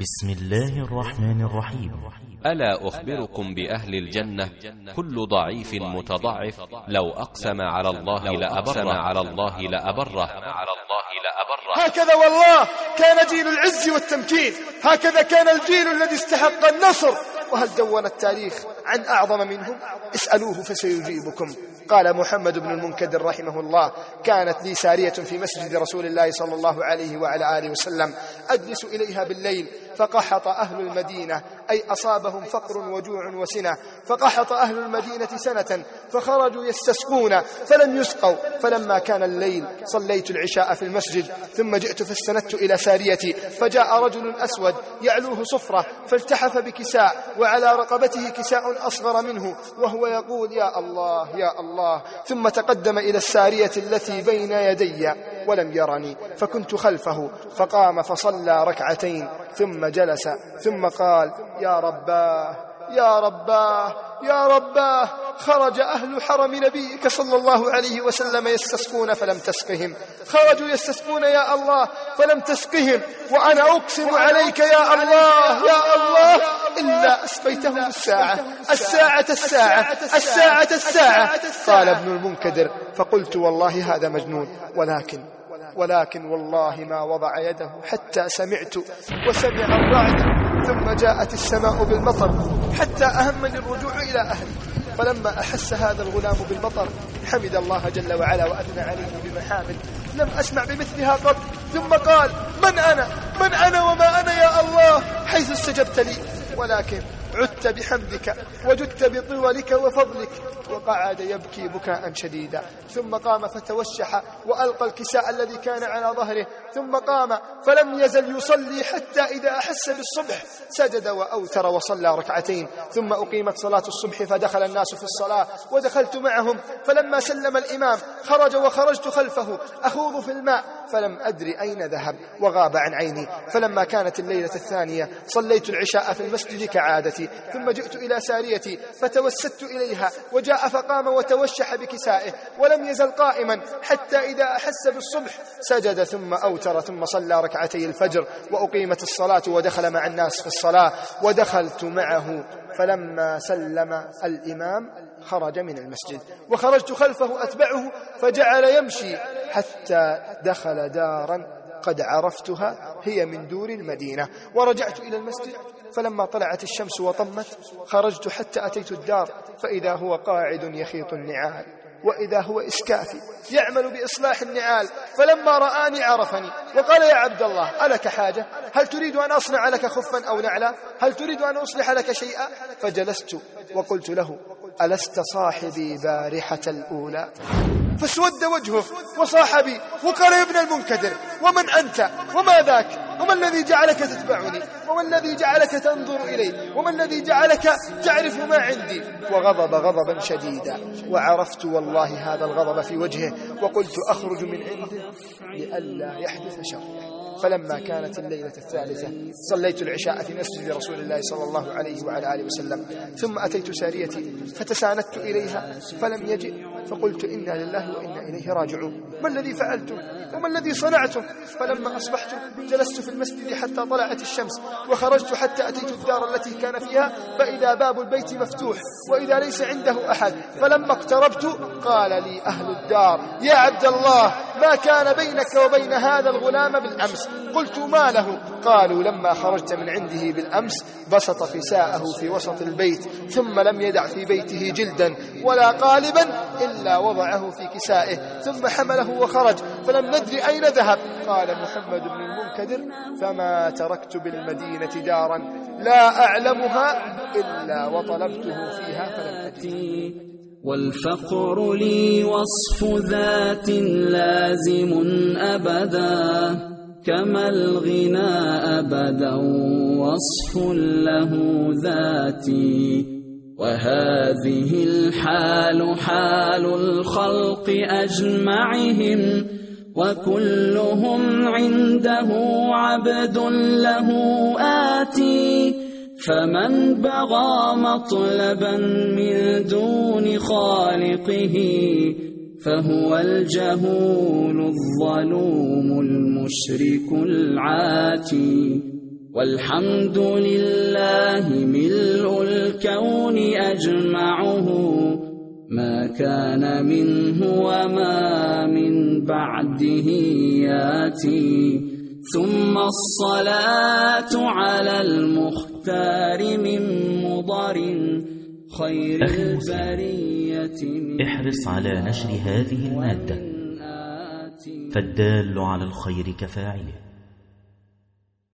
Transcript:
بسم الله الرحمن الرحيم. ألا أخبركم بأهل الجنة؟ كل ضعيف متضعف لو أقسم على الله لأبره. هكذا والله كان جيل العز والتمكين، هكذا كان الجيل الذي استحق النصر. وهل دون التاريخ عن أعظم منهم؟ اسألوه فسيجيبكم. قال محمد بن المنكدر رحمه الله: كانت لي سارية في مسجد رسول الله صلى الله عليه وعلى آله وسلم، أجلس إليها بالليل فقحط أهل المدينة، أي أصابهم فقر وجوع وسنة، فقحط أهل المدينة سنة فخرجوا يستسقون فلم يسقوا. فلما كان الليل صليت العشاء في المسجد، ثم جئت فاستندت إلى ساريتي، فجاء رجل أسود يعلوه صفرة، فالتحف بكساء وعلى رقبته كساء أصغر منه، وهو يقول: يا الله يا الله. ثم تقدم إلى السارية التي بين يدي ولم يرني، فكنت خلفه، فقام فصلى ركعتين ثم جلس، ثم قال: يا رباه يا رباه يا رباه، خرج أهل حرم نبيك صلى الله عليه وسلم يستسقون فلم تسقهم، خرجوا يستسقون يا الله فلم تسقهم، وأنا أقسم عليك يا الله يا الله إلا أسقيتهم الساعة. قال ابن المنكدر: فقلت: والله هذا مجنون، ولكن والله ما وضع يده حتى سمعت وسمع الرعد، ثم جاءت السماء بالمطر حتى أهمني الرجوع إلى أهلي. فلما أحس هذا الغلام بالمطر حمد الله جل وعلا وأثنى عليه بمحامد لم أسمع بمثلها قط، ثم قال: من أنا وما أنا يا الله حيث استجبت لي، ولكن عدت بحمدك وجدت بطولك وفضلك. وقعد يبكي بكاء شديدا، ثم قام فتوشح وألقى الكساء الذي كان على ظهره، ثم قام فلم يزل يصلي حتى إذا أحس بالصبح سجد وأوتر وصلى ركعتين، ثم أقيمت صلاة الصبح فدخل الناس في الصلاة ودخلت معهم، فلما سلم الإمام خرج وخرجت خلفه أخوض في الماء، فلم أدري أين ذهب وغاب عن عيني. فلما كانت الليلة الثانية صليت العشاء في المسجد كعادتي، ثم جئت إلى ساريتي فتوسدت إليها، وجاء فقام وتوشح بكسائه ولم يزل قائما حتى إذا أحس بالصبح سجد ثم أوتر، ثم صلى ركعتي الفجر وأقيمت الصلاة ودخل مع الناس في الصلاة ودخلت معه. فلما سلم الإمام خرج من المسجد وخرجت خلفه أتبعه، فجعل يمشي حتى دخل دارا قد عرفتها، هي من دور المدينة، ورجعت إلى المسجد. فلما طلعت الشمس وطمت خرجت حتى أتيت الدار، فإذا هو قاعد يخيط النعال، وإذا هو إسكافي يعمل بإصلاح النعال. فلما رآني عرفني وقال: يا عبد الله، ألك حاجة؟ هل تريد أن أصنع لك خفا أو نعلا؟ هل تريد أن أصلح لك شيئا؟ فجلست وقلت له: ألست صاحبي بارحة الأولى؟ فاسود وجهه وصاحبي وقال: يا ابن المنكدر، ومن أنت وما ذاك؟ وما الذي جعلك تتبعني؟ وما الذي جعلك تنظر إلي؟ وما الذي جعلك تعرف ما عندي؟ وغضب غضبا شديدا، وعرفت والله هذا الغضب في وجهه، وقلت: أخرج من عنده لئلا يحدث شر. فلما كانت الليلة الثالثة صليت العشاء في مسجد رسول الله صلى الله عليه وعلى آله وسلم، ثم أتيت ساريتي فتساندت إليها فلم يجئ، فقلت: إنا لله وإنا إليه راجعون، ما الذي فعلته وما الذي صنعته؟ فلما أصبحت جلست في المسجد حتى طلعت الشمس، وخرجت حتى أتيت الدار التي كان فيها، فإذا باب البيت مفتوح وإذا ليس عنده أحد. فلما اقتربت قال لي أهل الدار: يا عبد الله، ما كان بينك وبين هذا الغلام بالأمس؟ قلت: ما له؟ قالوا: لما خرجت من عنده بالأمس بسط فساءه في وسط البيت، ثم لم يدع في بيته جلدا ولا قالبا إلا وضعه في كسائه، ثم حمله وخرج، فلم ندري أين ذهب. قال محمد بن المنكدر: فما تركت بالمدينة دارا لا أعلمها إلا وطلبته فيها فلم أجد. والفقر لي وصف ذات لازم أبدا، كما الغنى أبدا وصف له ذاتي. وهذه الحال حال الخلق أجمعهم، وكلهم عنده عبد له آتي. فمن بغى مطلبا من دون خالقه فهو الجهول الظلوم المشرك العاتي. والحمد لله ملء الكون أجمعه ما كان منه وما من بعده ياتي ثم الصلاة على المختار من مضر خير البرية. احرص على نشر هذه المادة، فالدال على الخير كفاعله.